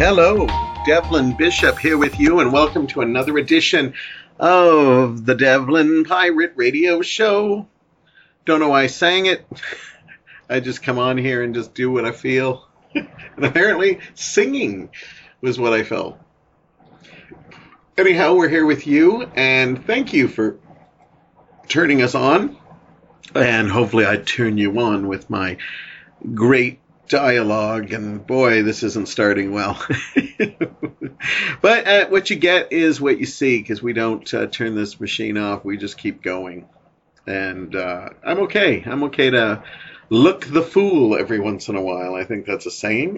Hello, Devlin Bishop here with you, and welcome to another edition of the Devlin Pirate Radio Show. Don't know why I sang it. I just come on here and just do what I feel. And apparently, singing was what I felt. Anyhow, we're here with you, and thank you for turning us on. And hopefully I turn you on with my great dialogue, and boy, this isn't starting well. But what you get is what you see, because we don't turn this machine off. We just keep going. And I'm okay. I'm okay to look the fool every once in a while. I think that's a saying.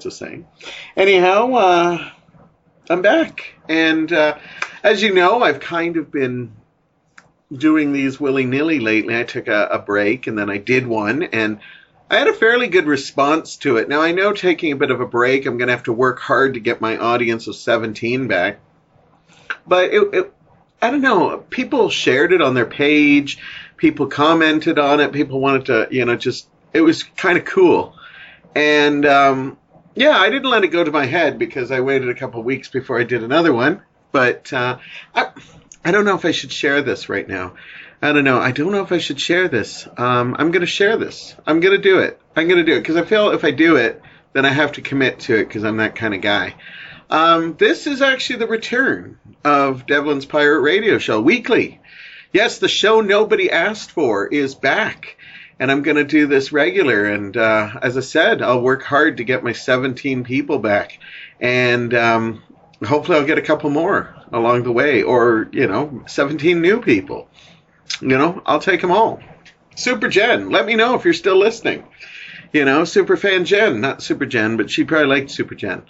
Anyhow, I'm back. And as you know, I've kind of been doing these willy-nilly lately. I took a break, and then I did one, and I had a fairly good response to it. Now, I know taking a bit of a break, I'm going to have to work hard to get my audience of 17 back. But I don't know. People shared it on their page. People commented on it. People wanted to, it was kind of cool. And, I didn't let it go to my head because I waited a couple of weeks before I did another one. But I don't know if I should share this right now. I don't know. I don't know if I should share this. I'm going to share this. I'm going to do it. Because I feel if I do it, then I have to commit to it because I'm that kind of guy. This is actually the return of Devlin's Pirate Radio Show weekly. Yes, the show nobody asked for is back. And I'm going to do this regular. And as I said, I'll work hard to get my 17 people back. And hopefully I'll get a couple more along the way. Or, 17 new people. I'll take them all. Super Jen, let me know if you're still listening. Super Fan Jen, not Super Jen, but she probably liked Super Jen.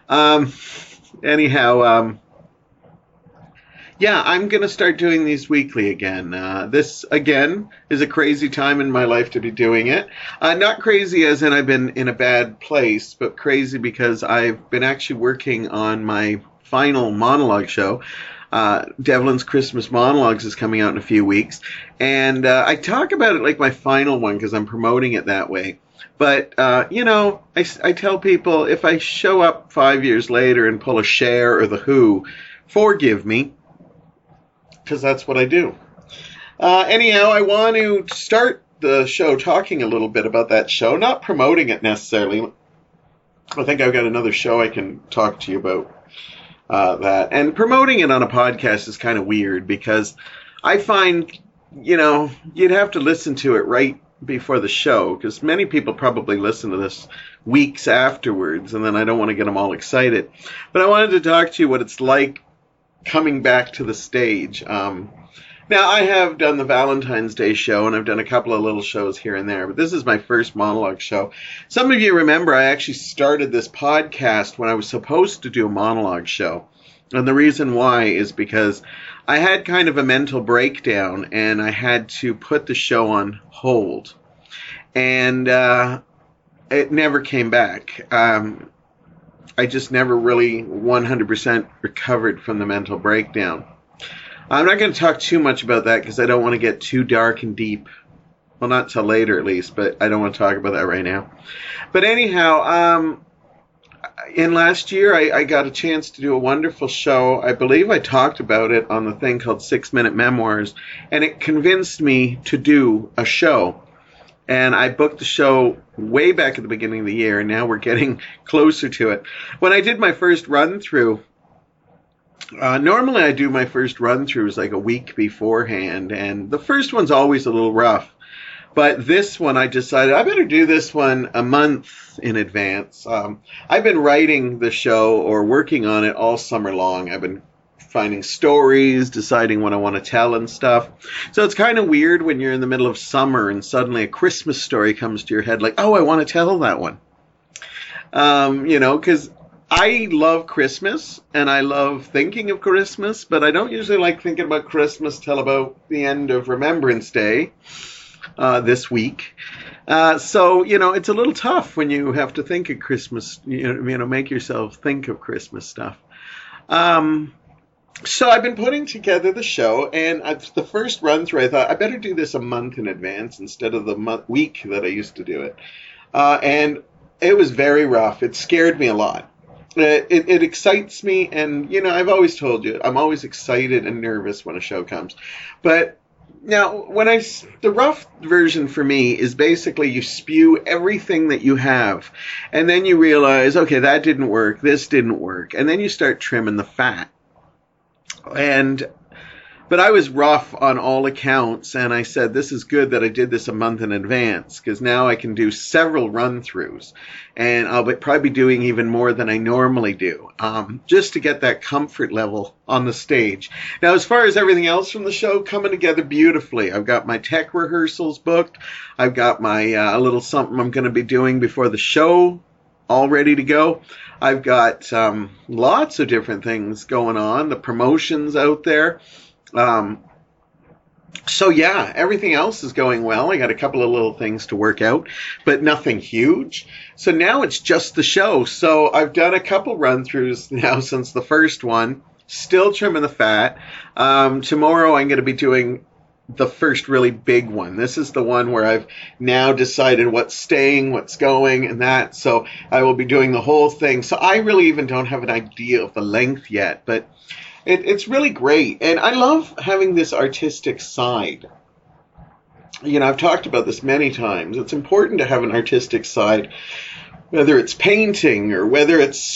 Anyhow, I'm going to start doing these weekly again. This, again, is a crazy time in my life to be doing it. Not crazy as in I've been in a bad place, but crazy because I've been actually working on my final monologue show. Devlin's Christmas Monologues is coming out in a few weeks. And I talk about it like my final one because I'm promoting it that way. But, I tell people if I show up 5 years later and pull a Cher or The Who, forgive me, because that's what I do. Anyhow, I want to start the show talking a little bit about that show, not promoting it necessarily. I think I've got another show I can talk to you about. That. And promoting it on a podcast is kind of weird because I find, you'd have to listen to it right before the show because many people probably listen to this weeks afterwards, and then I don't want to get them all excited. But I wanted to talk to you what it's like coming back to the stage. Now, I have done the Valentine's Day show, and I've done a couple of little shows here and there, but this is my first monologue show. Some of you remember I actually started this podcast when I was supposed to do a monologue show. And the reason why is because I had kind of a mental breakdown, and I had to put the show on hold. And it never came back. I just never really 100% recovered from the mental breakdown. I'm not going to talk too much about that because I don't want to get too dark and deep. Well, not till later at least, but I don't want to talk about that right now. But anyhow, in last year, I got a chance to do a wonderful show. I believe I talked about it on the thing called 6 Minute Memoirs, and it convinced me to do a show. And I booked the show way back at the beginning of the year, and now we're getting closer to it. When I did my first run-through, normally I do my first run-throughs like a week beforehand, and the first one's always a little rough. But this one, I decided I better do this one a month in advance. I've been writing the show or working on it all summer long. I've been finding stories, deciding what I want to tell and stuff. So it's kind of weird when you're in the middle of summer and suddenly a Christmas story comes to your head like, oh, I want to tell that one. Because I love Christmas, and I love thinking of Christmas, but I don't usually like thinking about Christmas till about the end of Remembrance Day this week. So, it's a little tough when you have to think of Christmas, make yourself think of Christmas stuff. So I've been putting together the show, and the first run-through, I thought, I better do this a month in advance instead of the week that I used to do it. And it was very rough. It scared me a lot. it excites me, and I've always told you I'm always excited and nervous when a show comes. But now, the rough version for me is basically you spew everything that you have, and then you realize, okay, that didn't work, this didn't work, and then you start trimming the fat. But I was rough on all accounts, and I said, this is good that I did this a month in advance, because now I can do several run-throughs, and I'll probably be doing even more than I normally do, just to get that comfort level on the stage. Now, as far as everything else from the show, coming together beautifully. I've got my tech rehearsals booked. I've got my little something I'm going to be doing before the show all ready to go. I've got lots of different things going on, the promotions out there. So yeah, everything else is going well. I got a couple of little things to work out, but nothing huge. So now it's just the show. So I've done a couple run-throughs now since the first one, still trimming the fat. Tomorrow I'm going to be doing the first really big one. This is the one where I've now decided what's staying, what's going, and that. So I will be doing the whole thing. So I really even don't have an idea of the length yet, but it's really great, and I love having this artistic side. I've talked about this many times. It's important to have an artistic side, whether it's painting or whether it's,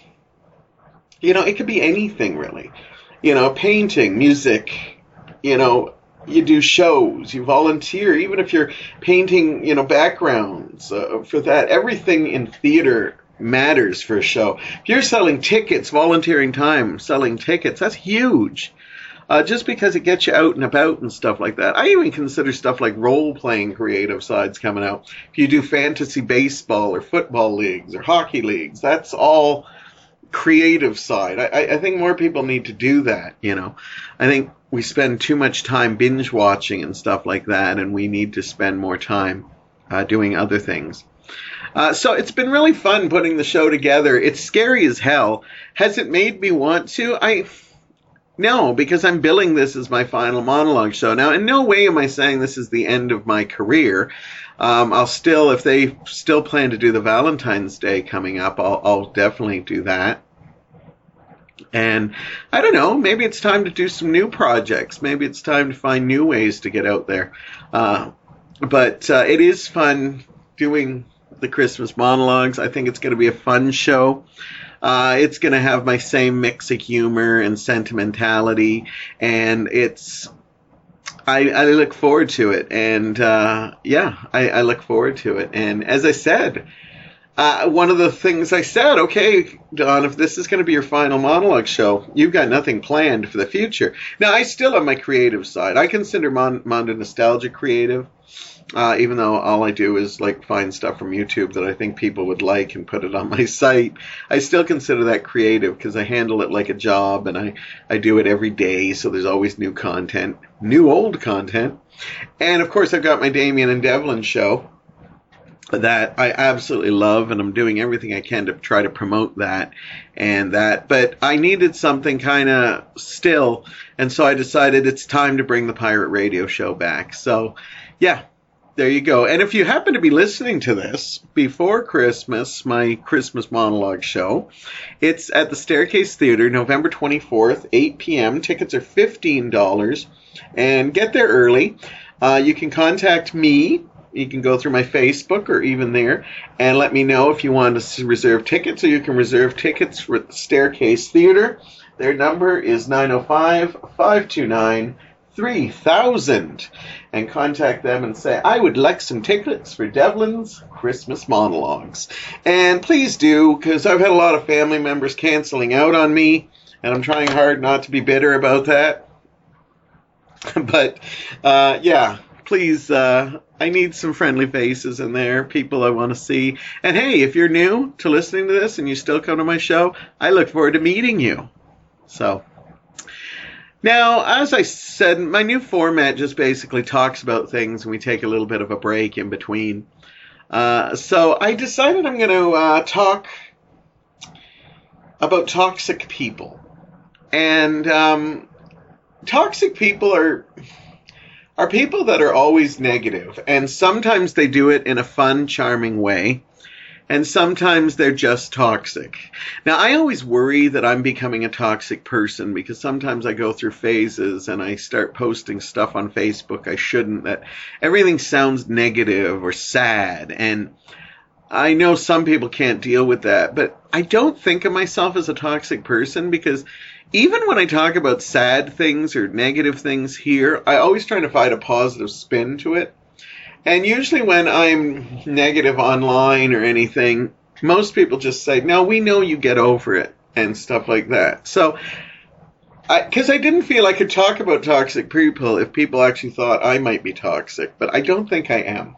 it could be anything really. Painting, music, you do shows, you volunteer, even if you're painting, backgrounds for that. Everything in theater matters for a show. If you're selling tickets, volunteering time, selling tickets, that's huge. Just because it gets you out and about and stuff like that. I even consider stuff like role-playing creative sides coming out. If you do fantasy baseball or football leagues or hockey leagues, that's all creative side. I think more people need to do that, I think we spend too much time binge watching and stuff like that, and we need to spend more time doing other things. So it's been really fun putting the show together. It's scary as hell. Has it made me want to? No, because I'm billing this as my final monologue show. Now, in no way am I saying this is the end of my career. I'll still, if they still plan to do the Valentine's Day coming up, I'll definitely do that. And I don't know, maybe it's time to do some new projects. Maybe it's time to find new ways to get out there. But it is fun doing the Christmas monologues. I think it's going to be a fun show. It's going to have my same mix of humor and sentimentality, and I look forward to it. And I look forward to it. And as I said, one of the things I said, okay, Don, if this is going to be your final monologue show, you've got nothing planned for the future. Now, I still have my creative side. I consider Mondo Nostalgia creative. Even though all I do is find stuff from YouTube that I think people would like and put it on my site, I still consider that creative because I handle it like a job, and I do it every day, so there's always new content, new old content. And of course I've got my Damien and Devlin show that I absolutely love, and I'm doing everything I can to try to promote that and that. But I needed something kind of still, and so I decided it's time to bring the Pirate Radio show back. So yeah, there you go. And if you happen to be listening to this before Christmas, my Christmas monologue show, it's at the Staircase Theater, November 24th, 8 p.m. Tickets are $15, and get there early. You can contact me. You can go through my Facebook or even there and let me know if you want to reserve tickets, or you can reserve tickets for the Staircase Theater. Their number is 905-529-3000, and contact them and say, I would like some tickets for Devlin's Christmas monologues. And please do, because I've had a lot of family members canceling out on me, and I'm trying hard not to be bitter about that. But please, I need some friendly faces in there, people I want to see. And hey, if you're new to listening to this and you still come to my show, I look forward to meeting you. So now, as I said, my new format just basically talks about things, and we take a little bit of a break in between. So I decided I'm going to talk about toxic people. And toxic people are people that are always negative, and sometimes they do it in a fun, charming way. And sometimes they're just toxic. Now, I always worry that I'm becoming a toxic person because sometimes I go through phases and I start posting stuff on Facebook I shouldn't, that everything sounds negative or sad. And I know some people can't deal with that, but I don't think of myself as a toxic person because even when I talk about sad things or negative things here, I always try to find a positive spin to it. And usually when I'm negative online or anything, most people just say, no, we know you get over it and stuff like that. So, because I didn't feel I could talk about toxic people if people actually thought I might be toxic, but I don't think I am.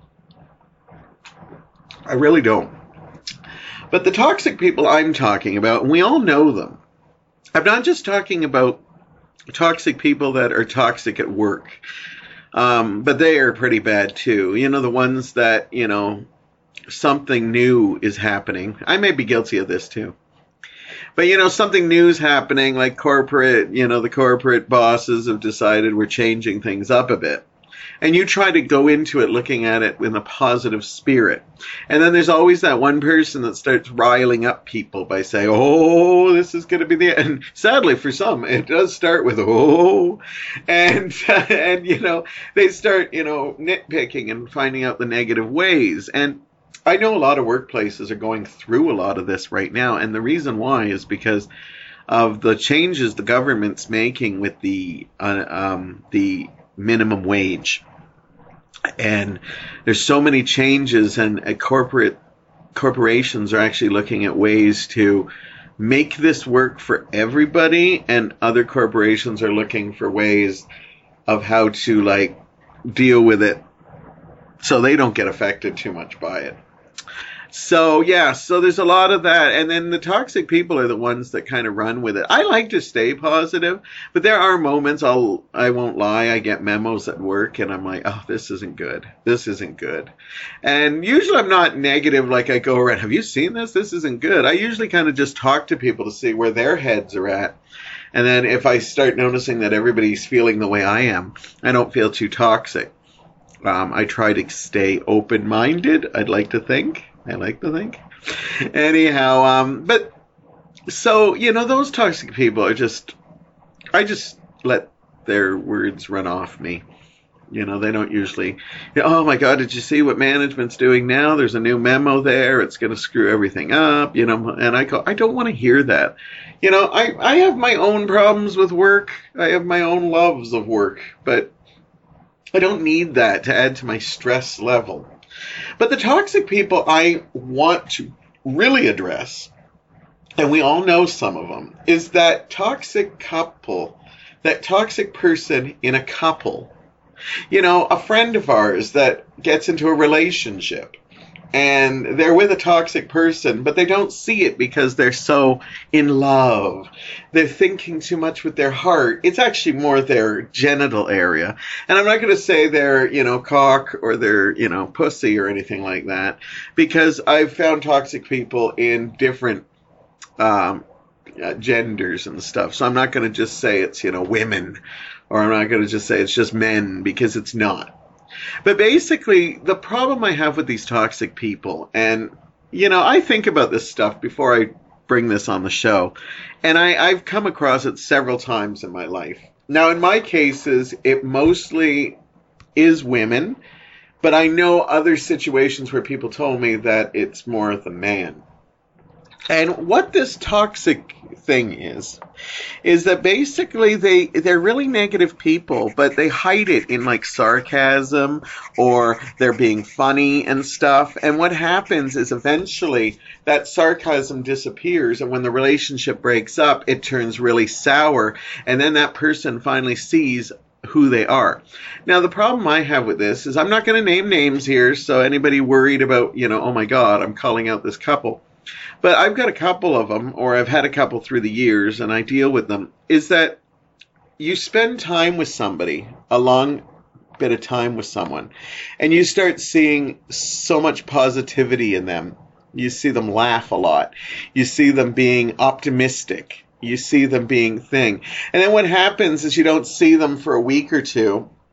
I really don't. But the toxic people I'm talking about, and we all know them. I'm not just talking about toxic people that are toxic at work. But they are pretty bad too. You know, the ones that, you know, something new is happening. I may be guilty of this too. But, you know, something new is happening, like corporate, you know, the corporate bosses have decided we're changing things up a bit. And you try to go into it looking at it with a positive spirit. And then there's always that one person that starts riling up people by saying, oh, this is going to be the end. And sadly, for some, it does start with, oh. And you know, they start, you know, nitpicking and finding out the negative ways. And I know a lot of workplaces are going through a lot of this right now. And the reason why is because of the changes the government's making with the minimum wage. And there's so many changes, and corporations are actually looking at ways to make this work for everybody, and other corporations are looking for ways of how to like deal with it so they don't get affected too much by it. So, yeah, so there's a lot of that. And then the toxic people are the ones that kind of run with it. I like to stay positive, but there are moments, I won't lie, I get memos at work and I'm like, oh, this isn't good. This isn't good. And usually I'm not negative, like I go around, have you seen this? This isn't good. I usually kind of just talk to people to see where their heads are at. And then if I start noticing that everybody's feeling the way I am, I don't feel too toxic. I try to stay open-minded, I like to think. Anyhow, but so, you know, those toxic people are I just let their words run off me. You know, they don't usually, oh my God, did you see what management's doing now? There's a new memo there. It's going to screw everything up, you know, and I go, I don't want to hear that. You know, I have my own problems with work. I have my own loves of work, but I don't need that to add to my stress level. But the toxic people I want to really address, and we all know some of them, is that toxic couple, that toxic person in a couple. You know, a friend of ours that gets into a relationship and they're with a toxic person, but they don't see it because they're so in love. They're thinking too much with their heart. It's actually more their genital area. And I'm not going to say their, you know, cock or their, you know, pussy or anything like that, because I've found toxic people in different genders and stuff. So I'm not going to just say it's, you know, women, or I'm not going to just say it's just men, because it's not. But basically, the problem I have with these toxic people, and, you know, I think about this stuff before I bring this on the show, and I've come across it several times in my life. Now, in my cases, it mostly is women, but I know other situations where people told me that it's more the man. And what this toxic thing is that basically they're really negative people, but they hide it in like sarcasm, or they're being funny and stuff. And what happens is eventually that sarcasm disappears, and when the relationship breaks up, it turns really sour, and then that person finally sees who they are. Now, the problem I have with this is I'm not going to name names here, so anybody worried about, you know, oh my God, I'm calling out this couple. But I've got a couple of them, or I've had a couple through the years, and I deal with them, is that you spend time with somebody, a long bit of time with someone, and you start seeing so much positivity in them. You see them laugh a lot. You see them being optimistic. You see them being thing. And then what happens is you don't see them for a week or two,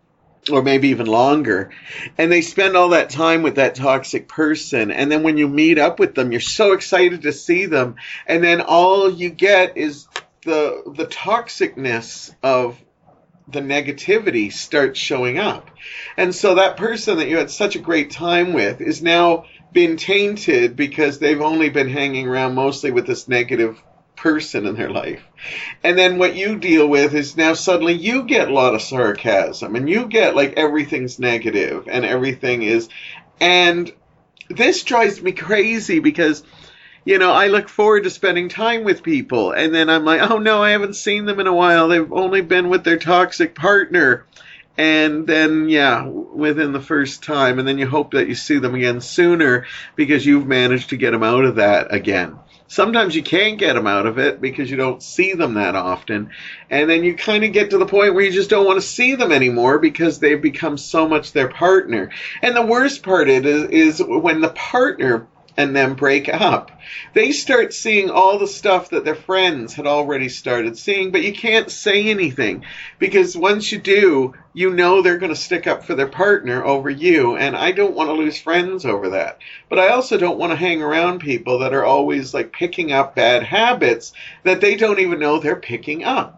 or maybe even longer. And they spend all that time with that toxic person. And then when you meet up with them, you're so excited to see them. And then all you get is the toxicness of the negativity starts showing up. And so that person that you had such a great time with is now been tainted because they've only been hanging around mostly with this negative person in their life. And then what you deal with is now suddenly you get a lot of sarcasm and you get like everything's negative and everything is, and this drives me crazy because, you know, I look forward to spending time with people and then I'm like, oh no, I haven't seen them in a while. They've only been with their toxic partner. And then, yeah, within the first time, and then you hope that you see them again sooner because you've managed to get them out of that again. Sometimes you can't get them out of it because you don't see them that often. And then you kind of get to the point where you just don't want to see them anymore because they've become so much their partner. And the worst part is when the partner and them break up. They start seeing all the stuff that their friends had already started seeing, but you can't say anything because once you do, you know they're going to stick up for their partner over you, and I don't want to lose friends over that. But I also don't want to hang around people that are always like picking up bad habits that they don't even know they're picking up.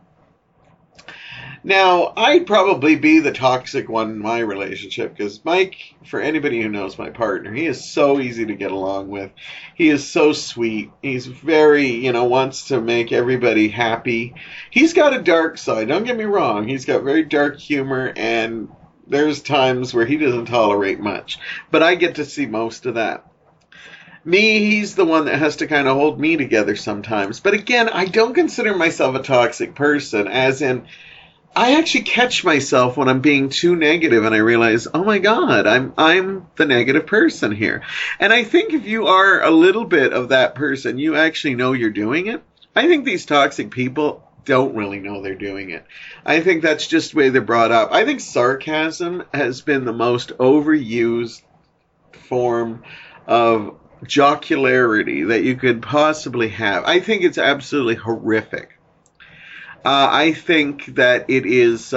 Now, I'd probably be the toxic one in my relationship because Mike, for anybody who knows my partner, he is so easy to get along with. He is so sweet. He's very, wants to make everybody happy. He's got a dark side, don't get me wrong. He's got very dark humor and there's times where he doesn't tolerate much. But I get to see most of that. Me, he's the one that has to kind of hold me together sometimes. But again, I don't consider myself a toxic person, as in, I actually catch myself when I'm being too negative and I realize, oh my God, I'm the negative person here. And I think if you are a little bit of that person, you actually know you're doing it. I think these toxic people don't really know they're doing it. I think that's just the way they're brought up. I think sarcasm has been the most overused form of jocularity that you could possibly have. I think it's absolutely horrific. I think that it is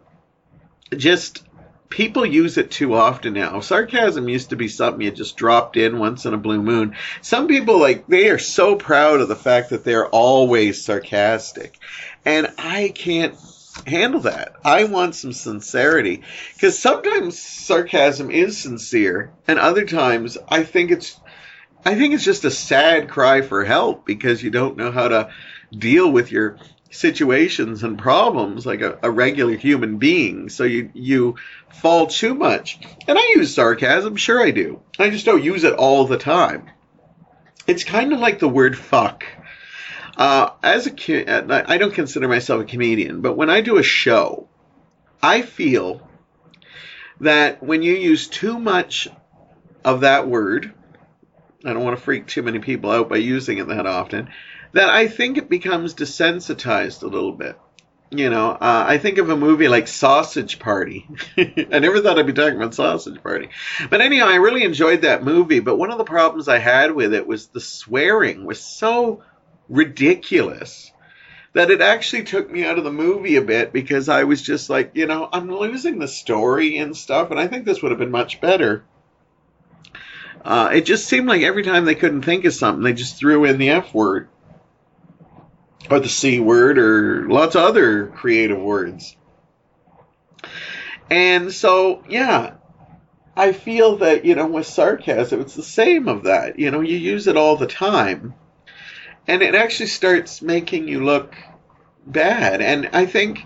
just people use it too often now. Sarcasm used to be something you just dropped in once in a blue moon. Some people, they are so proud of the fact that they're always sarcastic. And I can't handle that. I want some sincerity. Because sometimes sarcasm is sincere, and other times I think it's just a sad cry for help because you don't know how to deal with your situations and problems like a regular human being. So you fall too much. And I use sarcasm, sure I do. I just don't use it all the time. It's kind of like the word fuck. As a kid, I don't consider myself a comedian, but when I do a show, I feel that when you use too much of that word, I don't want to freak too many people out by using it that often, that I think it becomes desensitized a little bit. I think of a movie like Sausage Party. I never thought I'd be talking about Sausage Party. But anyhow, I really enjoyed that movie. But one of the problems I had with it was the swearing was so ridiculous that it actually took me out of the movie a bit because I was just like, I'm losing the story and stuff. And I think this would have been much better. It just seemed like every time they couldn't think of something, they just threw in the F word. Or the C word, or lots of other creative words. And so, yeah, I feel that, with sarcasm, it's the same of that. You use it all the time. And it actually starts making you look bad. And I think,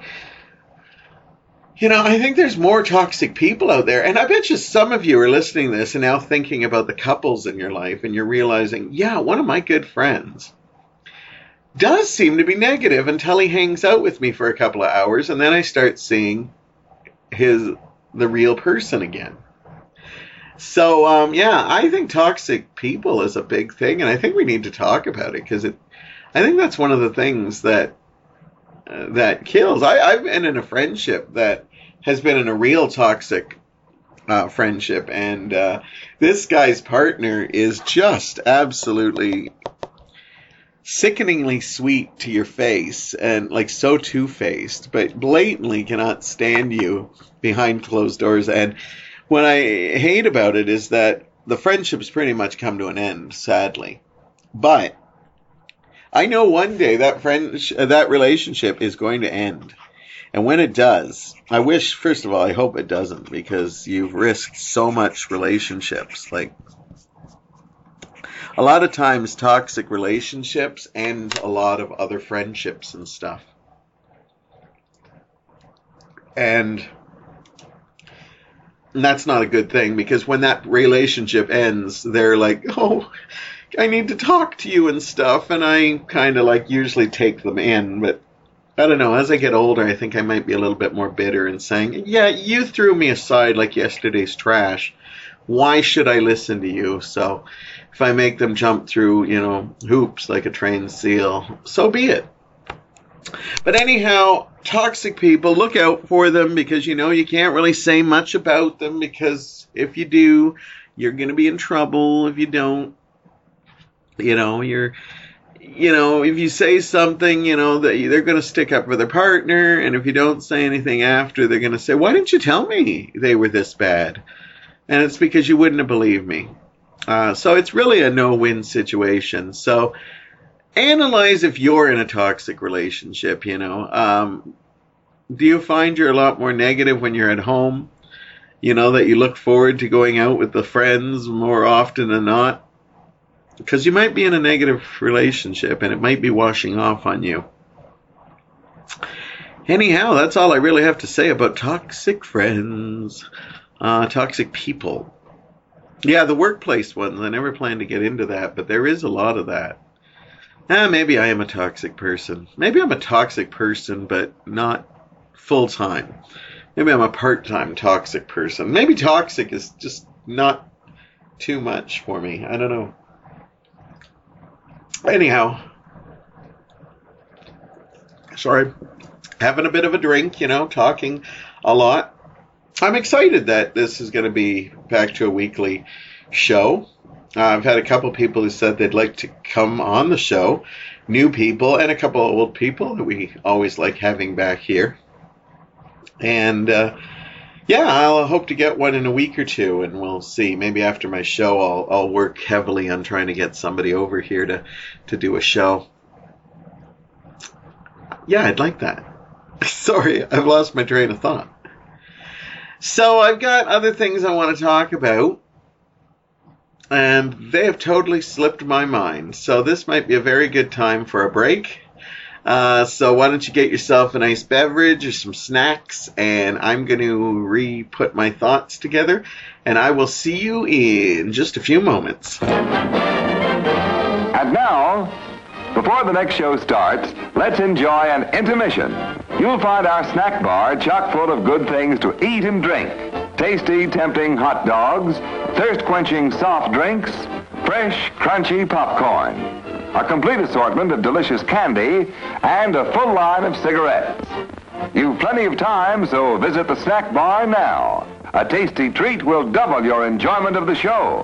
I think there's more toxic people out there. And I bet you some of you are listening to this and now thinking about the couples in your life. And you're realizing, yeah, one of my good friends does seem to be negative until he hangs out with me for a couple of hours, and then I start seeing the real person again. So, I think toxic people is a big thing, and I think we need to talk about it, because I think that's one of the things that kills. I've been in a friendship that has been in a real toxic friendship, and this guy's partner is just absolutely sickeningly sweet to your face and like so two-faced, but blatantly cannot stand you behind closed doors. And what I hate about it is that the friendship's pretty much come to an end, sadly. But I know one day that relationship is going to end. And when it does, first of all, I hope it doesn't, because you've risked so much relationships. Like, a lot of times toxic relationships end a lot of other friendships and stuff. And that's not a good thing, because when that relationship ends, they're like, oh, I need to talk to you and stuff. And I kind of like usually take them in. But I don't know, as I get older, I think I might be a little bit more bitter and saying, yeah, you threw me aside like yesterday's trash. Why should I listen to you? So if I make them jump through, hoops like a trained seal, so be it. But anyhow, toxic people, look out for them, because, you can't really say much about them, because if you do, you're going to be in trouble. If you don't, if you say something, that they're going to stick up for their partner. And if you don't say anything after, they're going to say, why didn't you tell me they were this bad? And it's because you wouldn't have believed me. So it's really a no-win situation. So analyze if you're in a toxic relationship, Do you find you're a lot more negative when you're at home? That you look forward to going out with the friends more often than not? Because you might be in a negative relationship and it might be washing off on you. Anyhow, that's all I really have to say about toxic friends. Toxic people. Yeah, the workplace ones, I never planned to get into that, but there is a lot of that. Maybe I am a toxic person. Maybe I'm a toxic person, but not full-time. Maybe I'm a part-time toxic person. Maybe toxic is just not too much for me. I don't know. Anyhow. Sorry. Having a bit of a drink, talking a lot. I'm excited that this is going to be back to a weekly show. I've had a couple people who said they'd like to come on the show. New people and a couple of old people that we always like having back here. And, I'll hope to get one in a week or two, and we'll see. Maybe after my show, I'll work heavily on trying to get somebody over here to do a show. Yeah, I'd like that. Sorry, I've lost my train of thought. So I've got other things I want to talk about, and they have totally slipped my mind. So this might be a very good time for a break. So why don't you get yourself a nice beverage or some snacks, and I'm going to re-put my thoughts together, and I will see you in just a few moments. And now, before the next show starts, let's enjoy an intermission. You'll find our snack bar chock full of good things to eat and drink. Tasty, tempting hot dogs, thirst-quenching soft drinks, fresh, crunchy popcorn, a complete assortment of delicious candy, and a full line of cigarettes. You've plenty of time, so visit the snack bar now. A tasty treat will double your enjoyment of the show.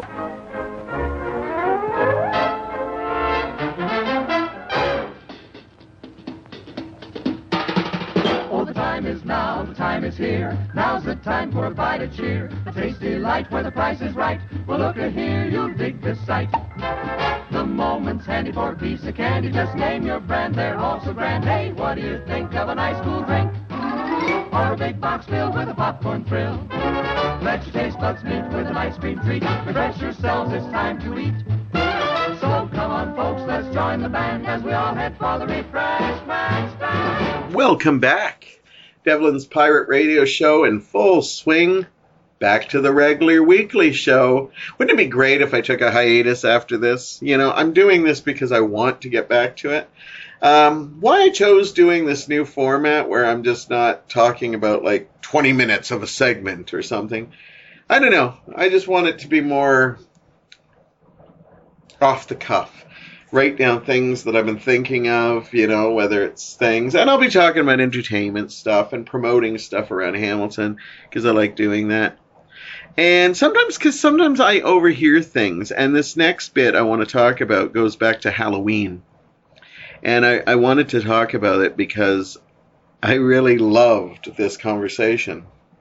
Now, the time is here. Now's the time for a bite of cheer. A tasty light where the price is right. Well, look here, you'll dig this sight. The moment's handy for a piece of candy. Just name your brand, they're all so grand. Hey, what do you think of a nice cool drink? Or a big box filled with a popcorn thrill? Let your taste buds meet with an ice cream treat. Refresh yourselves, it's time to eat. So come on, folks, let's join the band as we all head for the refreshment stand. Welcome back. Devlin's Pirate Radio Show in full swing. Back to the regular weekly show. Wouldn't it be great if I took a hiatus after this? I'm doing this because I want to get back to it. Why I chose doing this new format where I'm just not talking about like 20 minutes of a segment or something, I don't know. I just want it to be more off the cuff. Write down things that I've been thinking of, whether it's things. And I'll be talking about entertainment stuff and promoting stuff around Hamilton because I like doing that. And sometimes I overhear things. And this next bit I want to talk about goes back to Halloween. And I wanted to talk about it because I really loved this conversation.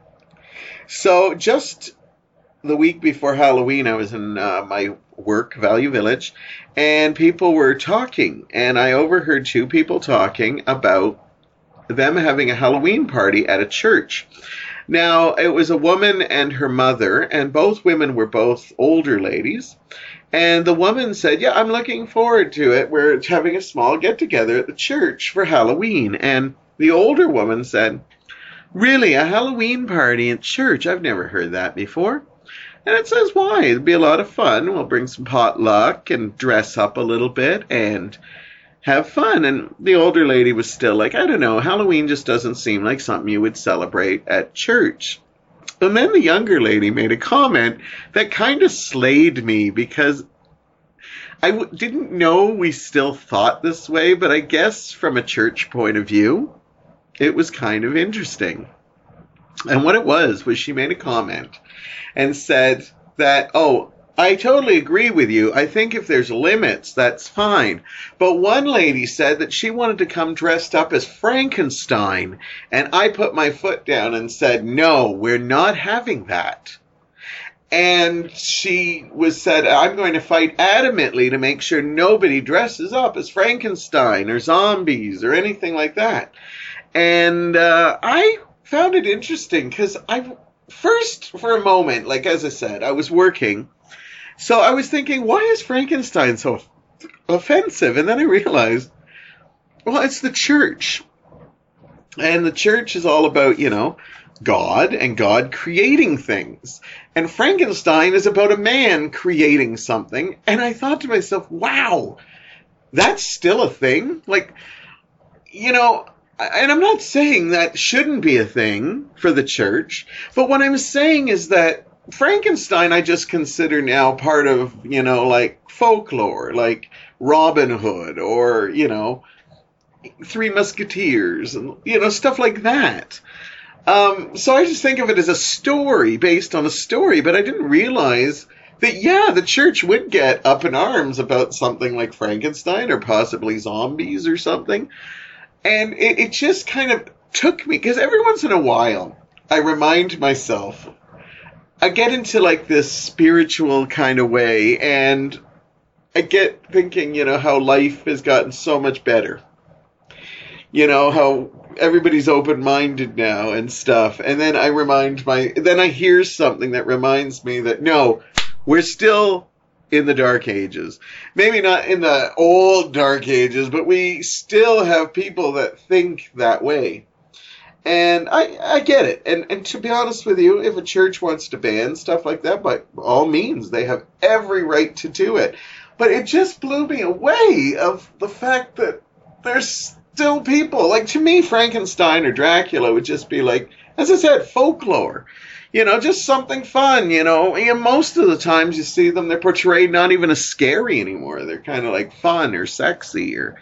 So just the week before Halloween, I was in my work, Value Village, and people were talking, and I overheard two people talking about them having a Halloween party at a church. Now, it was a woman and her mother, and both women were both older ladies. And the woman said, yeah, I'm looking forward to it. We're having a small get-together at the church for Halloween. And the older woman said, really, a Halloween party at church? I've never heard that before. And it says, why? It'll be a lot of fun. We'll bring some potluck and dress up a little bit and have fun. And the older lady was still like, I don't know, Halloween just doesn't seem like something you would celebrate at church. And then the younger lady made a comment that kind of slayed me because I didn't know we still thought this way, but I guess from a church point of view, it was kind of interesting. And what it was she made a comment and said that, oh, I totally agree with you. I think if there's limits, that's fine. But one lady said that she wanted to come dressed up as Frankenstein. And I put my foot down and said, no, we're not having that. And she said, I'm going to fight adamantly to make sure nobody dresses up as Frankenstein or zombies or anything like that. And I found it interesting because first, for a moment, like as I said, I was working. So I was thinking, why is Frankenstein so offensive? And then I realized, well, it's the church. And the church is all about, God and God creating things. And Frankenstein is about a man creating something. And I thought to myself, wow, that's still a thing? Like, and I'm not saying that shouldn't be a thing for the church. But what I'm saying is that Frankenstein I just consider now part of, like folklore, like Robin Hood or, Three Musketeers and, stuff like that. So I just think of it as a story based on a story, but I didn't realize that, the church would get up in arms about something like Frankenstein or possibly zombies or something. And it just kind of took me, because every once in a while I remind myself, I get into like this spiritual kind of way, and I get thinking, how life has gotten so much better. How everybody's open-minded now and stuff. And then then I hear something that reminds me that, no, we're still in the Dark Ages. Maybe not in the old Dark Ages, but we still have people that think that way. And I get it. And to be honest with you, if a church wants to ban stuff like that, by all means, they have every right to do it. But it just blew me away of the fact that there's still people. Like, to me, Frankenstein or Dracula would just be like, as I said, folklore. Just something fun, most of the times you see them, they're portrayed not even as scary anymore. They're kind of like fun or sexy or,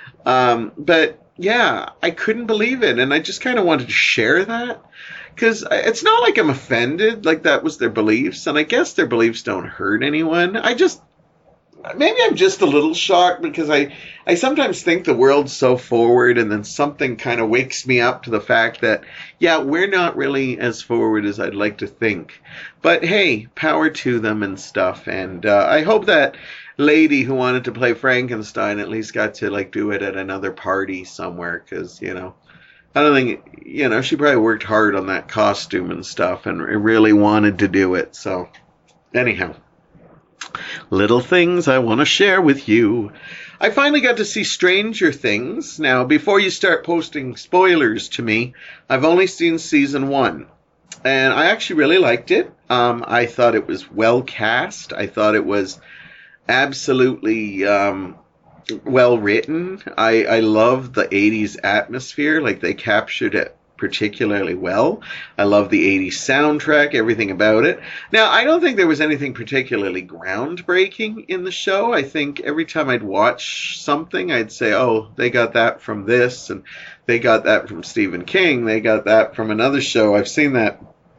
but yeah, I couldn't believe it. And I just kind of wanted to share that because it's not like I'm offended, like that was their beliefs. And I guess their beliefs don't hurt anyone. Maybe I'm just a little shocked because I sometimes think the world's so forward, and then something kind of wakes me up to the fact that, we're not really as forward as I'd like to think. But hey, power to them and stuff. And I hope that lady who wanted to play Frankenstein at least got to like do it at another party somewhere, because, I don't think, she probably worked hard on that costume and stuff and really wanted to do it. So anyhow. Little things I want to share with you. I finally got to see Stranger Things. Now, before you start posting spoilers to me, I've only seen season 1. And I actually really liked it. I thought it was well cast. I thought it was absolutely well written. I love the 80s atmosphere. Like, they captured it particularly well. I love the 80s soundtrack, everything about it. Now, I don't think there was anything particularly groundbreaking in the show. I think every time I'd watch something, I'd say, oh, they got that from this, and they got that from Stephen King, they got that from another show. I've seen that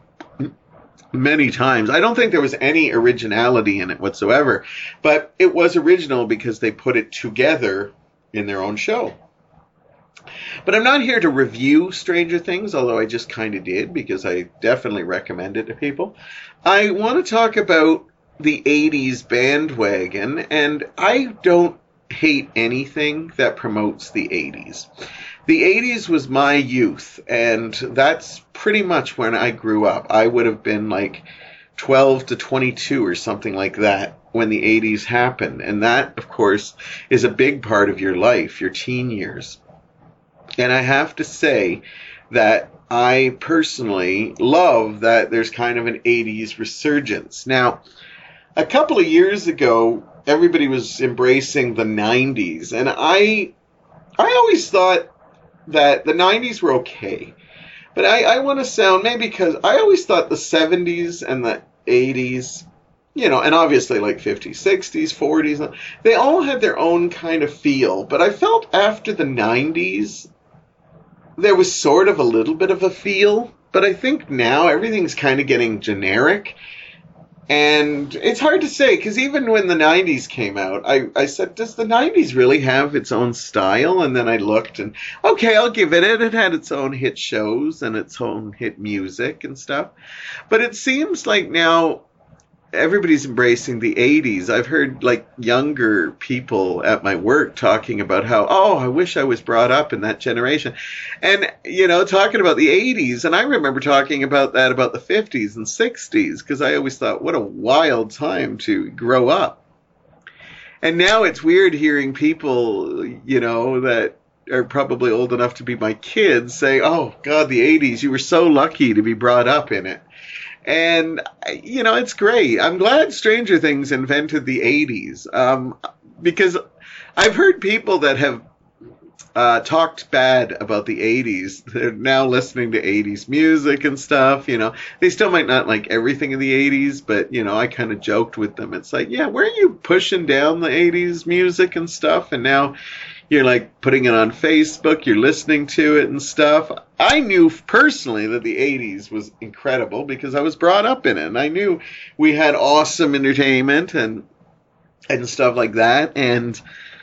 many times. I don't think there was any originality in it whatsoever, but it was original because they put it together in their own show. But I'm not here to review Stranger Things, although I just kind of did because I definitely recommend it to people. I want to talk about the 80s bandwagon, and I don't hate anything that promotes the 80s. The 80s was my youth, and that's pretty much when I grew up. I would have been like 12 to 22 or something like that when the 80s happened. And that, of course, is a big part of your life, your teen years. And I have to say that I personally love that there's kind of an 80s resurgence. Now, a couple of years ago, everybody was embracing the 90s. And I always thought that the 90s were okay. But I want to sound, maybe because I always thought the 70s and the 80s, you know, and obviously like 50s, 60s, 40s, they all had their own kind of feel. But I felt after the 90s, there was sort of a little bit of a feel. But I think now everything's kind of getting generic. And it's hard to say, because even when the 90s came out, I said, does the 90s really have its own style? And then I looked and, okay, I'll give it. It had its own hit shows and its own hit music and stuff. But it seems like now everybody's embracing the 80s. I've heard like younger people at my work talking about how, oh, I wish I was brought up in that generation. And, you know, talking about the 80s. And I remember talking about that about the 50s and 60s, because I always thought, what a wild time to grow up. And now it's weird hearing people, you know, that are probably old enough to be my kids say, oh, God, the 80s, you were so lucky to be brought up in it. And, you know, it's great. I'm glad Stranger Things invented the 80s, because I've heard people that have talked bad about the 80s. They're now listening to 80s music and stuff, you know. They still might not like everything in the 80s, but, you know, I kind of joked with them. It's like, yeah, weren't you pushing down the 80s music and stuff? And now you're like putting it on Facebook, you're listening to it and stuff. I knew personally that the 80s was incredible because I was brought up in it. And I knew we had awesome entertainment and stuff like that. And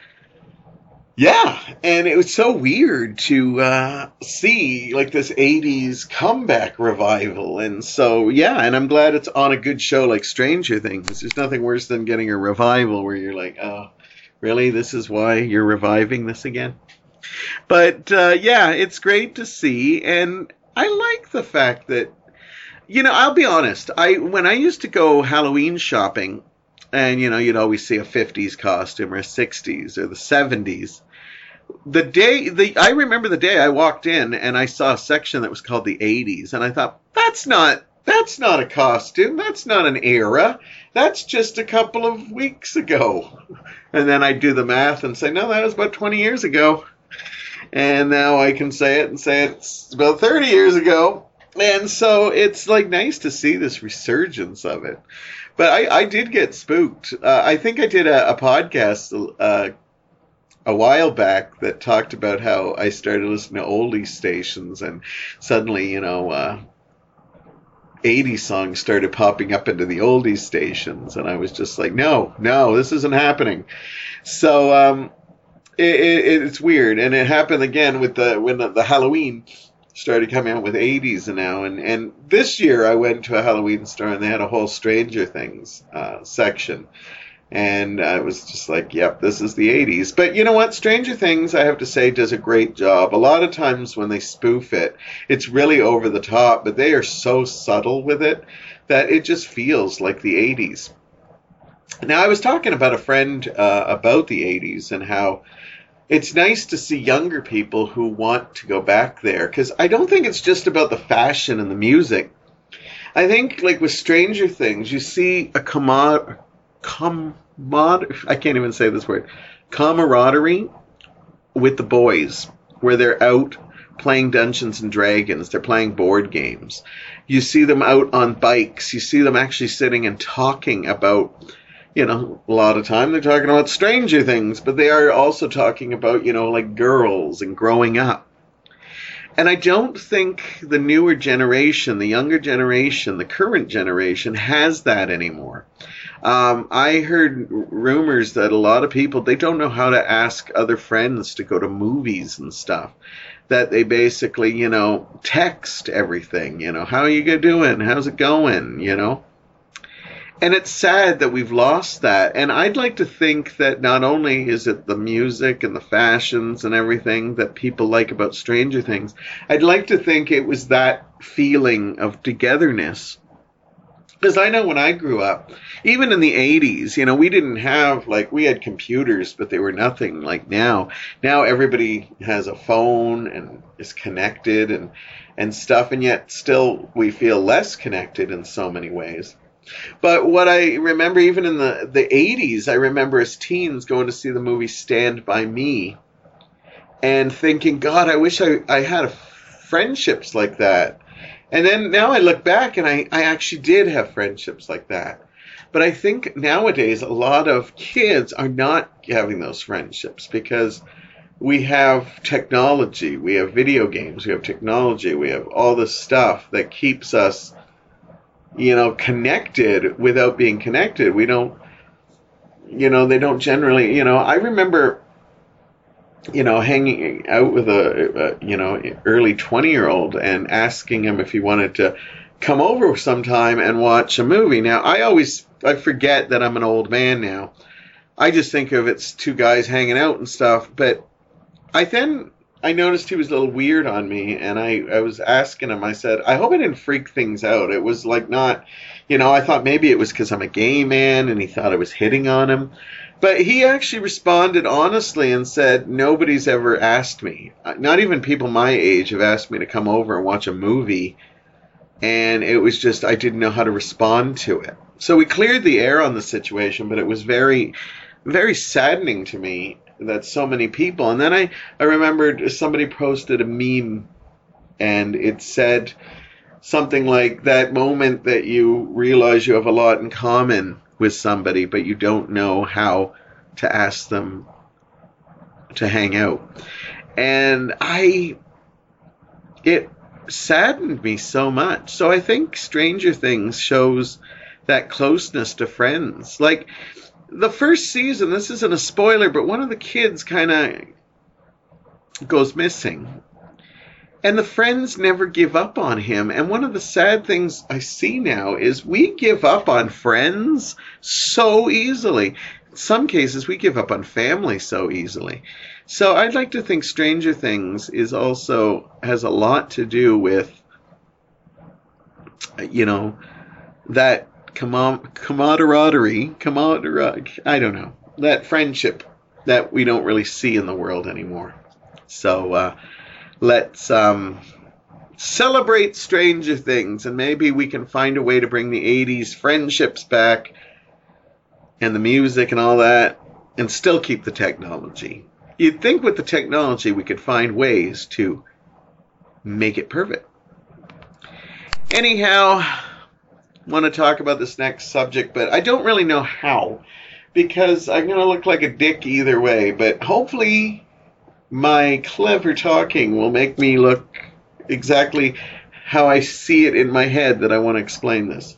yeah, and it was so weird to see like this 80s comeback revival. And so, yeah, and I'm glad it's on a good show like Stranger Things. There's nothing worse than getting a revival where you're like, oh, really? This is why you're reviving this again? But, yeah, it's great to see. And I like the fact that, you know, I'll be honest. When I used to go Halloween shopping, and, you know, you'd always see a 50s costume or a 60s or the 70s. I remember the day I walked in and I saw a section that was called the 80s. And I thought, that's not a costume. That's not an era. That's just a couple of weeks ago. And then I do the math and say, no, that was about 20 years ago. And now I can say it's about 30 years ago. And so it's like nice to see this resurgence of it. But I did get spooked. I think I did a podcast a while back that talked about how I started listening to oldie stations and suddenly, you know, 80 songs started popping up into the oldies stations, and I was just like, no, this isn't happening. So it's weird, and it happened again with when the Halloween started coming out with 80s now, and this year I went to a Halloween store and they had a whole Stranger Things section. And I was just like, yep, this is the 80s. But you know what? Stranger Things, I have to say, does a great job. A lot of times when they spoof it, it's really over the top, but they are so subtle with it that it just feels like the 80s. Now, I was talking about a friend about the 80s and how it's nice to see younger people who want to go back there. Because I don't think it's just about the fashion and the music. I think, like with Stranger Things, you see a I can't even say this word, camaraderie with the boys, where they're out playing Dungeons and Dragons, they're playing board games. You see them out on bikes, you see them actually sitting and talking about, you know, a lot of time they're talking about Stranger Things, but they are also talking about, you know, like girls and growing up. And I don't think the newer generation, the younger generation, the current generation has that anymore. I heard rumors that a lot of people, they don't know how to ask other friends to go to movies and stuff. That they basically, text everything, how are you doing? How's it going? And it's sad that we've lost that. And I'd like to think that not only is it the music and the fashions and everything that people like about Stranger Things, I'd like to think it was that feeling of togetherness. Because I know when I grew up, even in the 80s, we didn't have, we had computers, but they were nothing like now. Now everybody has a phone and is connected and stuff, and yet still we feel less connected in so many ways. But what I remember, even in the 80s, I remember as teens going to see the movie Stand By Me and thinking, God, I wish I had friendships like that. And then now I look back and I actually did have friendships like that. But I think nowadays a lot of kids are not having those friendships because we have technology, we have video games, we have technology, we have all this stuff that keeps us connected without being connected. We don't, they don't generally, I remember, hanging out with a early 20-year-old and asking him if he wanted to come over sometime and watch a movie. Now, I forget that I'm an old man now. I just think of it's two guys hanging out and stuff, but I noticed he was a little weird on me, and I was asking him, I said, I hope I didn't freak things out. It was not, I thought maybe it was because I'm a gay man, and he thought I was hitting on him. But he actually responded honestly and said, nobody's ever asked me. Not even people my age have asked me to come over and watch a movie, and it was just, I didn't know how to respond to it. So we cleared the air on the situation, but it was very, very saddening to me that so many people. And then I remembered somebody posted a meme and it said something like, that moment that you realize you have a lot in common with somebody but you don't know how to ask them to hang out. And it saddened me so much. So I think Stranger Things shows that closeness to friends. Like the first season, this isn't a spoiler, but one of the kids kind of goes missing. And the friends never give up on him. And one of the sad things I see now is we give up on friends so easily. In some cases, we give up on family so easily. So I'd like to think Stranger Things has a lot to do with, that camaraderie, I don't know, that friendship that we don't really see in the world anymore. So let's celebrate Stranger Things, and maybe we can find a way to bring the 80s friendships back and the music and all that and still keep the technology. You'd think with the technology we could find ways to make it perfect. Anyhow, want to talk about this next subject, but I don't really know how, because I'm going to look like a dick either way, but hopefully my clever talking will make me look exactly how I see it in my head that I want to explain this.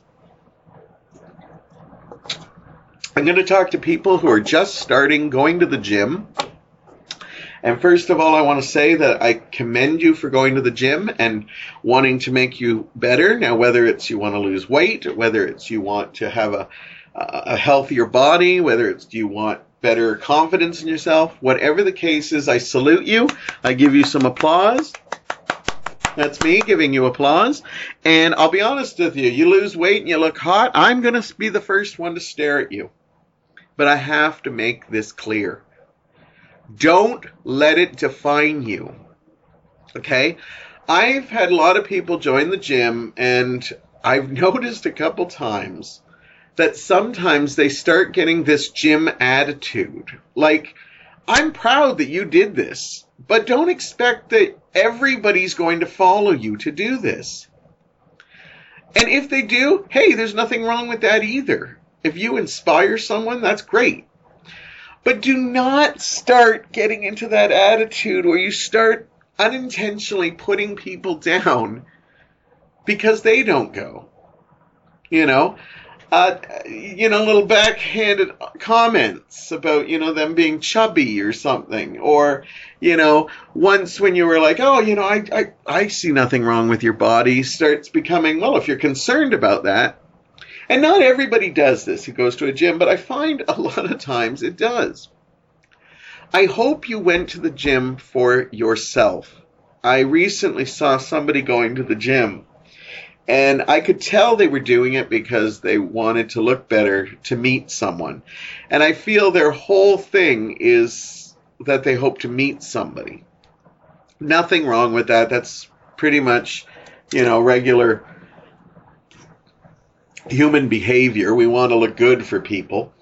I'm going to talk to people who are just starting going to the gym. And first of all, I want to say that I commend you for going to the gym and wanting to make you better. Now, whether it's you want to lose weight, or whether it's you want to have a healthier body, whether it's you want better confidence in yourself, whatever the case is, I salute you. I give you some applause. That's me giving you applause. And I'll be honest with you, you lose weight and you look hot, I'm going to be the first one to stare at you. But I have to make this clear. Don't let it define you. Okay? I've had a lot of people join the gym, and I've noticed a couple times that sometimes they start getting this gym attitude. Like, I'm proud that you did this, but don't expect that everybody's going to follow you to do this. And if they do, hey, there's nothing wrong with that either. If you inspire someone, that's great. But do not start getting into that attitude where you start unintentionally putting people down because they don't go. You know, little backhanded comments about, them being chubby or something. Or, once when you were like, oh, I see nothing wrong with your body, starts becoming, well, if you're concerned about that. And not everybody does this who goes to a gym, but I find a lot of times it does. I hope you went to the gym for yourself. I recently saw somebody going to the gym, and I could tell they were doing it because they wanted to look better to meet someone. And I feel their whole thing is that they hope to meet somebody. Nothing wrong with that. That's pretty much, regular human behavior. We want to look good for people.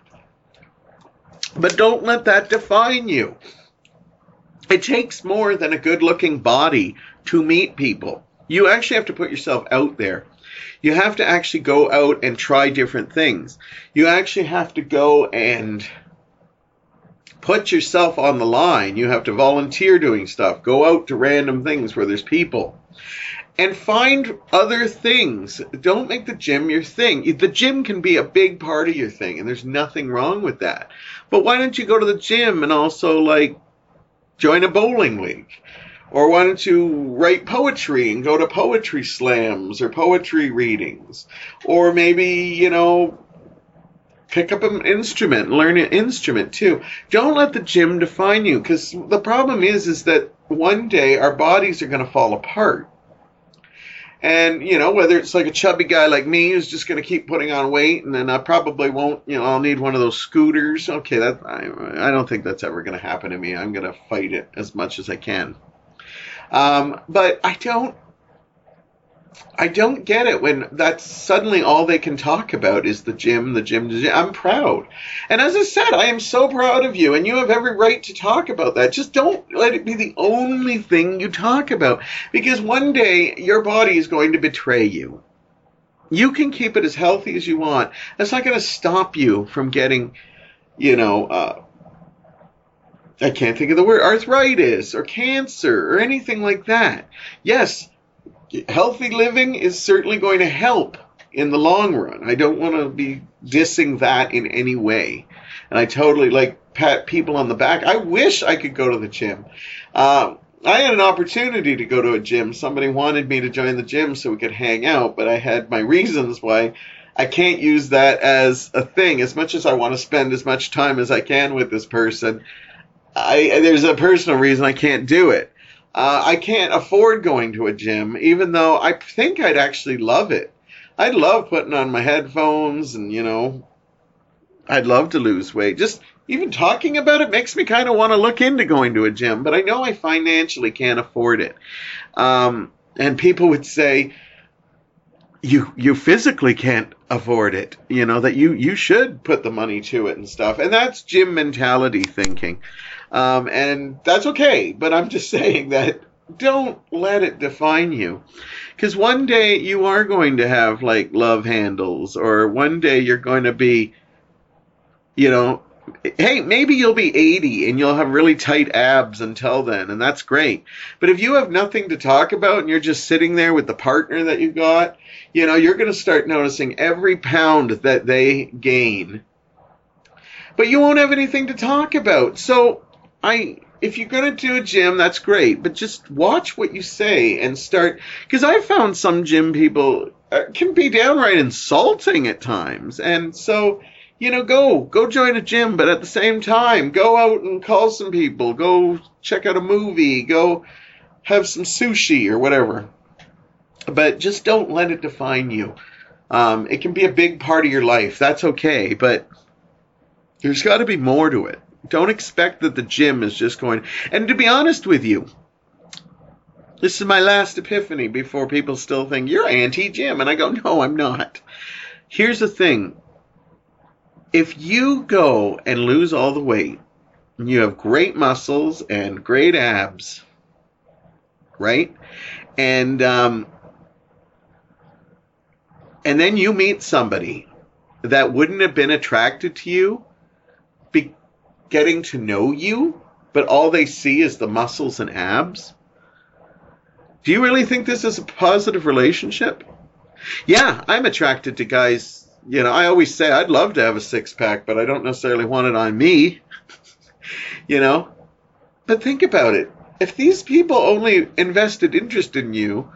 But don't let that define you. It takes more than a good-looking body to meet people. You actually have to put yourself out there. You have to actually go out and try different things. You actually have to go and put yourself on the line. You have to volunteer doing stuff. Go out to random things where there's people. And find other things. Don't make the gym your thing. The gym can be a big part of your thing, and there's nothing wrong with that. But why don't you go to the gym and also, join a bowling league? Or why don't you write poetry and go to poetry slams or poetry readings? Or maybe, pick up an instrument and learn an instrument too. Don't let the gym define you, because the problem is that one day our bodies are going to fall apart. And, whether it's like a chubby guy like me who's just going to keep putting on weight, and then I probably won't, I'll need one of those scooters. Okay, I don't think that's ever going to happen to me. I'm going to fight it as much as I can. But I don't get it when that's suddenly all they can talk about is the gym. I'm proud. And as I said, I am so proud of you, and you have every right to talk about that. Just don't let it be the only thing you talk about, because one day your body is going to betray you. You can keep it as healthy as you want. That's not going to stop you from getting, I can't think of the word, arthritis or cancer or anything like that. Yes, healthy living is certainly going to help in the long run. I don't want to be dissing that in any way. And I totally pat people on the back. I wish I could go to the gym. I had an opportunity to go to a gym. Somebody wanted me to join the gym so we could hang out, but I had my reasons why I can't use that as a thing. As much as I want to spend as much time as I can with this person, there's a personal reason I can't do it. I can't afford going to a gym, even though I think I'd actually love it. I'd love putting on my headphones and, I'd love to lose weight. Just even talking about it makes me kind of want to look into going to a gym, but I know I financially can't afford it. And people would say, you physically can't afford it, that you should put the money to it and stuff. And that's gym mentality thinking. And that's okay, but I'm just saying that don't let it define you. Because one day you are going to have love handles, or one day you're going to be, hey, maybe you'll be 80 and you'll have really tight abs until then, and that's great. But if you have nothing to talk about and you're just sitting there with the partner that you got, you're going to start noticing every pound that they gain. But you won't have anything to talk about. So if you're going to do a gym, that's great, but just watch what you say and start, because I found some gym people can be downright insulting at times. And so, go join a gym, but at the same time, go out and call some people, go check out a movie, go have some sushi or whatever. But just don't let it define you. It can be a big part of your life. That's okay, but there's got to be more to it. Don't expect that the gym is just going. And to be honest with you, this is my last epiphany before people still think you're anti-gym. And I go, no, I'm not. Here's the thing. If you go and lose all the weight, and you have great muscles and great abs, right? And then you meet somebody that wouldn't have been attracted to you, getting to know you, but all they see is the muscles and abs. Do you really think this is a positive relationship? Yeah, I'm attracted to guys I always say I'd love to have a six-pack, but I don't necessarily want it on me, But think about it. If these people only invested interest in you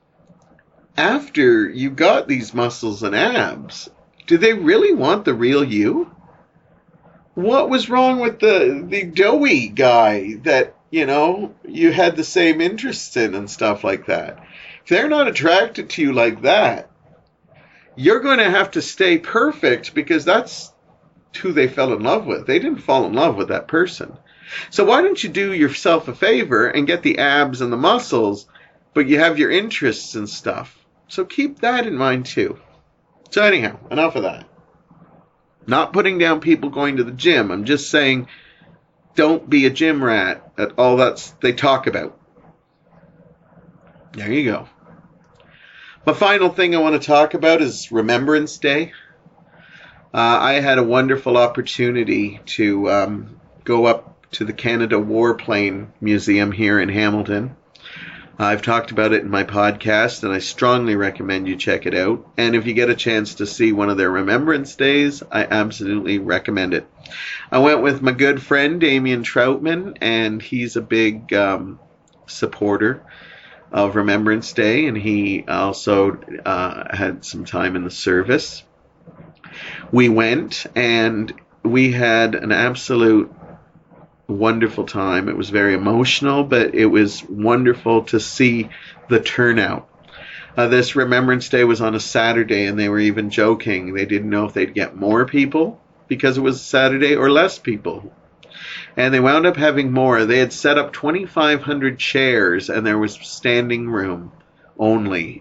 after you got these muscles and abs, do they really want the real you? What was wrong with the doughy guy that, you had the same interests in and stuff like that? If they're not attracted to you like that, you're going to have to stay perfect because that's who they fell in love with. They didn't fall in love with that person. So why don't you do yourself a favor and get the abs and the muscles, but you have your interests and stuff. So keep that in mind too. So anyhow, enough of that. Not putting down people going to the gym. I'm just saying don't be a gym rat at all that they talk about. There you go. My final thing I want to talk about is Remembrance Day. I had a wonderful opportunity to go up to the Canada Warplane Museum here in Hamilton. I've talked about it in my podcast, and I strongly recommend you check it out. And if you get a chance to see one of their Remembrance Days, I absolutely recommend it. I went with my good friend, Damien Troutman, and he's a big supporter of Remembrance Day, and he also had some time in the service. We went, and we had an absolute wonderful time. It was very emotional, but it was wonderful to see the turnout. This Remembrance Day was on a Saturday, and they were even joking. They didn't know if they'd get more people because it was a Saturday or less people. And they wound up having more. They had set up 2,500 chairs, and there was standing room only.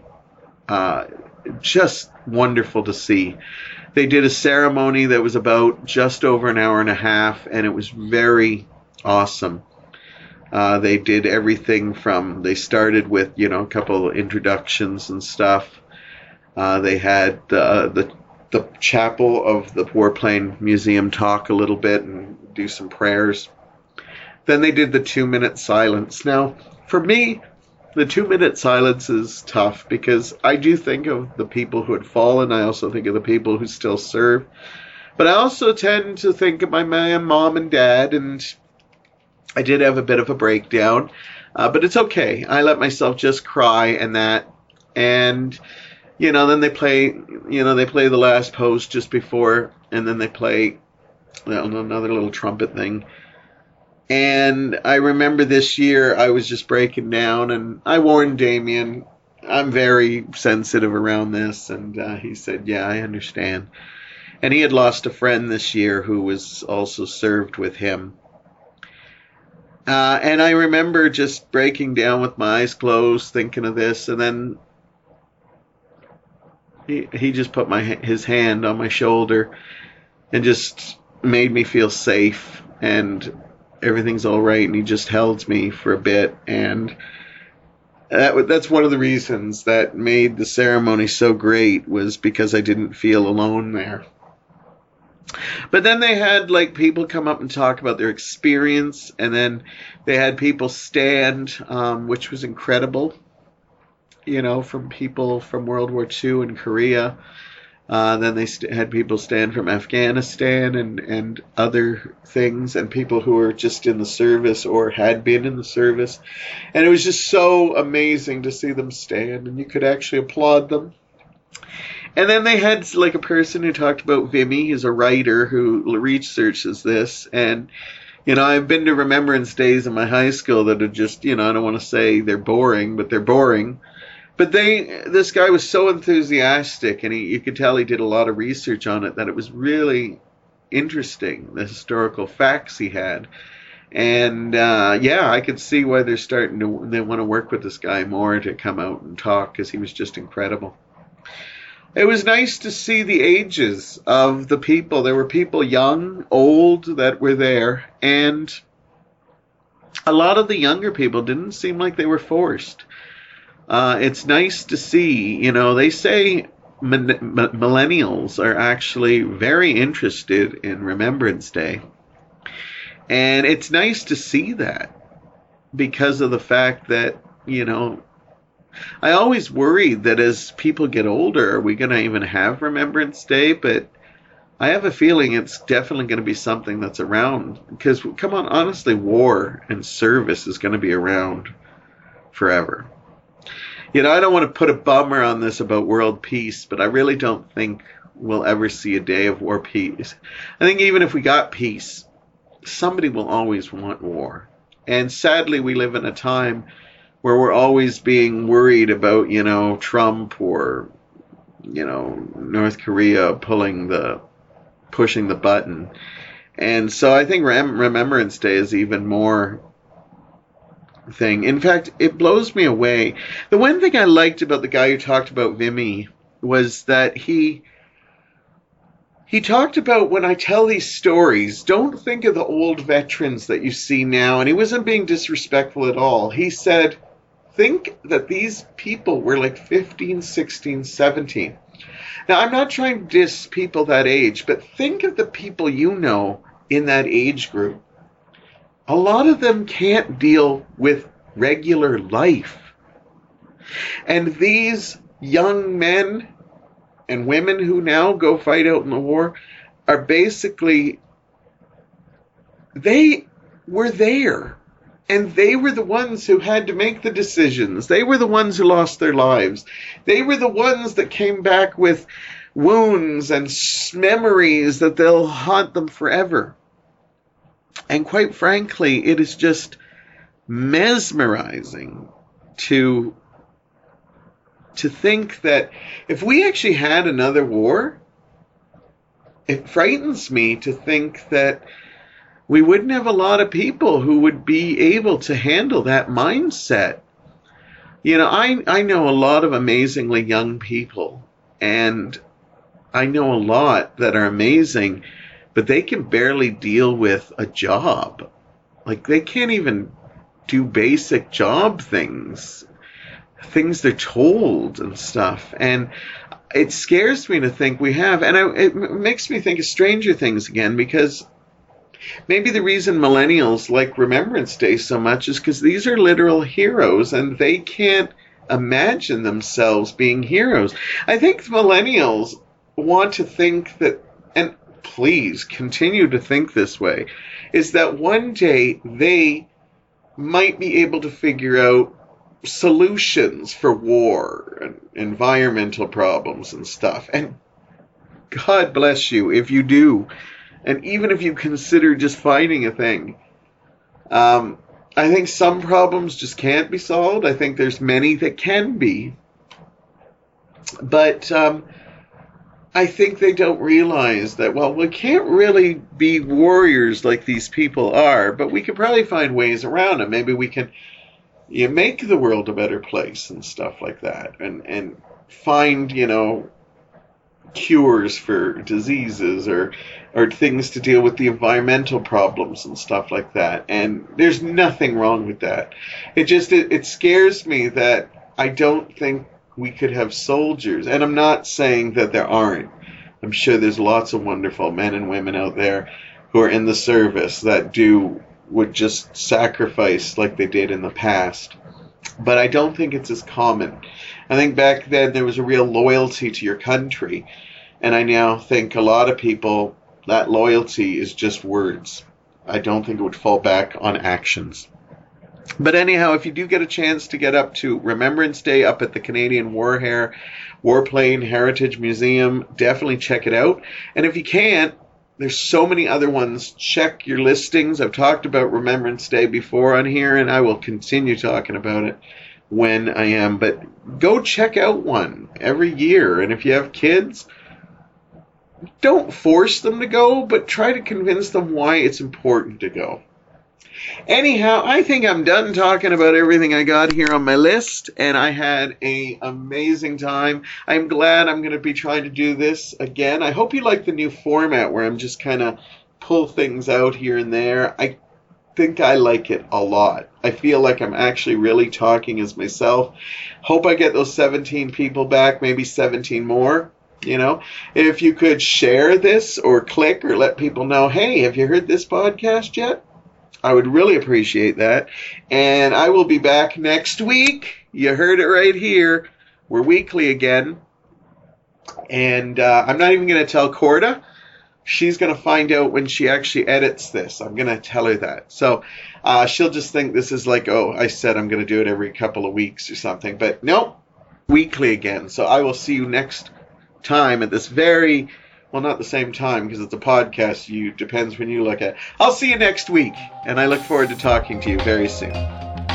Just wonderful to see. They did a ceremony that was about just over an hour and a half, and it was very awesome. They did everything from, they started with, a couple of introductions and stuff. They had the chapel of the Warplane Museum talk a little bit and do some prayers. Then they did the 2-minute silence. Now, for me, the 2-minute silence is tough because I do think of the people who had fallen. I also think of the people who still serve. But I also tend to think of my mom and dad, and I did have a bit of a breakdown. But it's okay. I let myself just cry and that. And, then they play, the last post just before, and then they play another little trumpet thing. And I remember this year I was just breaking down, and I warned Damien, I'm very sensitive around this, and he said, yeah, I understand. And he had lost a friend this year who was also served with him. And I remember just breaking down with my eyes closed, thinking of this, and then he just put his hand on my shoulder and just made me feel safe, and everything's all right, and he just held me for a bit, and that's one of the reasons that made the ceremony so great, was because I didn't feel alone there. But then they had people come up and talk about their experience, and then they had people stand, which was incredible, from people from World War II and Korea. Then they had people stand from Afghanistan and other things, and people who were just in the service or had been in the service. And it was just so amazing to see them stand, and you could actually applaud them. And then they had a person who talked about Vimy. He's a writer who researches this. And, I've been to Remembrance Days in my high school that are just, I don't want to say they're boring, but they're boring. But this guy was so enthusiastic, and you could tell he did a lot of research on it, that it was really interesting, the historical facts he had. And, I could see why they want to work with this guy more to come out and talk, because he was just incredible. It was nice to see the ages of the people. There were people young, old that were there, and a lot of the younger people didn't seem like they were forced. It's nice to see, they say millennials are actually very interested in Remembrance Day. And it's nice to see that because of the fact that, I always worried that as people get older, are we going to even have Remembrance Day? But I have a feeling it's definitely going to be something that's around. Because, come on, honestly, war and service is going to be around forever. You know, I don't want to put a bummer on this about world peace, but I really don't think we'll ever see a day of war peace. I think even if we got peace, somebody will always want war. And sadly, we live in a time where we're always being worried about, you know, Trump or, you know, North Korea pushing the button. And so I think Remembrance Day is even more thing. In fact, it blows me away. The one thing I liked about the guy who talked about Vimy was that he talked about, when I tell these stories, don't think of the old veterans that you see now. And he wasn't being disrespectful at all. He said, think that these people were like 15, 16, 17. Now, I'm not trying to diss people that age, but think of the people you know in that age group. A lot of them can't deal with regular life. And these young men and women who now go fight out in the war are basically, they were there. And they were the ones who had to make the decisions. They were the ones who lost their lives. They were the ones that came back with wounds and memories that they'll haunt them forever. And quite frankly, it is just mesmerizing to think that if we actually had another war, it frightens me to think that we wouldn't have a lot of people who would be able to handle that mindset. You know, I know a lot of amazingly young people, and I know a lot that are amazing, but they can barely deal with a job. Like, they can't even do basic job things they're told and stuff. And it scares me to think we have. And it makes me think of Stranger Things again, because maybe the reason millennials like Remembrance Day so much is because these are literal heroes, and they can't imagine themselves being heroes. I think millennials want to think that, and please continue to think this way, is that one day they might be able to figure out solutions for war and environmental problems and stuff. And God bless you if you do. And even if you consider just finding a thing, I think some problems just can't be solved. I think there's many that can be. But I think they don't realize that, well, we can't really be warriors like these people are, but we could probably find ways around it. Maybe we can make the world a better place and stuff like that. And find, cures for diseases or things to deal with the environmental problems and stuff like that. And there's nothing wrong with that. It scares me that I don't think we could have soldiers. And I'm not saying that there aren't. I'm sure there's lots of wonderful men and women out there who are in the service that would just sacrifice like they did in the past. But I don't think it's as common. I think back then there was a real loyalty to your country. And I now think a lot of people, that loyalty is just words. I don't think it would fall back on actions. But anyhow, if you do get a chance to get up to Remembrance Day up at the Canadian Warplane Heritage Museum, definitely check it out. And if you can't, there's so many other ones. Check your listings. I've talked about Remembrance Day before on here, and I will continue talking about it when I am. But go check out one every year. And if you have kids, don't force them to go, but try to convince them why it's important to go. Anyhow, I think I'm done talking about everything I got here on my list, and I had an amazing time. I'm glad I'm going to be trying to do this again. I hope you like the new format where I'm just kind of pull things out here and there. I think I like it a lot. I feel like I'm actually really talking as myself. Hope I get those 17 people back, maybe 17 more. If you could share this or click or let people know, hey, have you heard this podcast yet? I would really appreciate that. And I will be back next week. You heard it right here. We're weekly again. And I'm not even going to tell Corda. She's going to find out when she actually edits this. I'm going to tell her that. So she'll just think this is like, oh, I said I'm going to do it every couple of weeks or something. But nope, weekly again. So I will see you next time at this very, well, not the same time because it's a podcast. Depends when you look at it. I'll see you next week. And I look forward to talking to you very soon.